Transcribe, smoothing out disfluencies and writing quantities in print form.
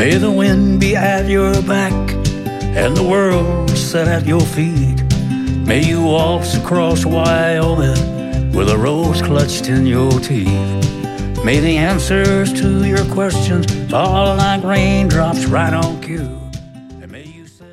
May the wind be at your back and the world set at your feet. May you waltz across Wyoming with a rose clutched in your teeth. May the answers to your questions fall like raindrops right on cue.